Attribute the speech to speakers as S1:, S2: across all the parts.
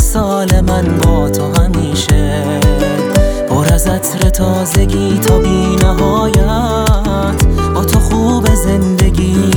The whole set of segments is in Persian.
S1: سال من با تو همیشه، پر از عطر تازگی تا بی نهایت، با تو خوب زندگی.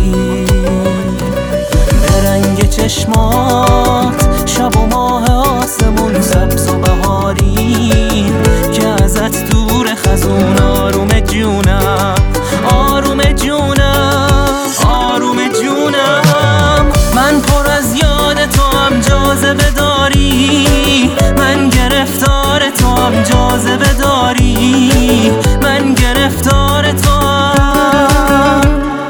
S1: به رنگ چشمات شب و ماه آسمون سبز و بهاری، که ازت دور خزون آروم جونم، آروم جونم، آروم جونم. من پر از یاد تو هم جاذبه داری، من گرفتار تو هم جاذبه داری، من گرفتار تو هم.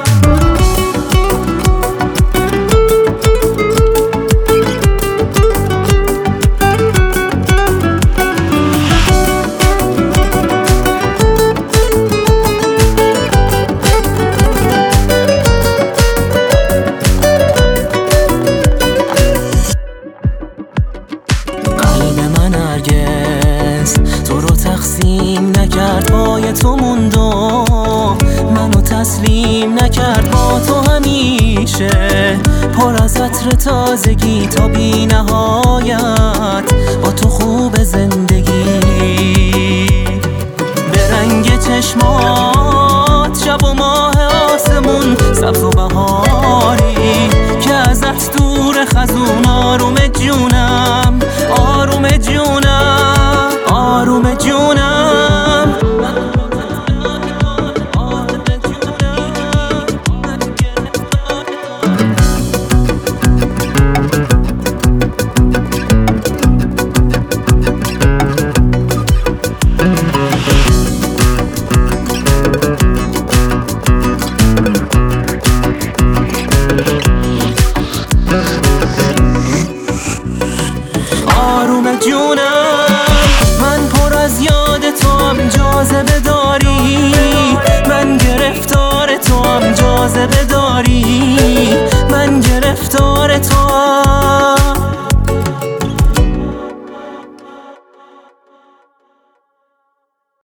S1: تو رو تقسیم نکرد، پای تو موند و منو تسلیم نکرد. با تو همیشه پر از عطر تازگی تا بی نهایت، با تو خوب زندگی. به رنگ چشمات شب و ماه آسمون سبز و بهاری، که ازت دور خزون آروم جون،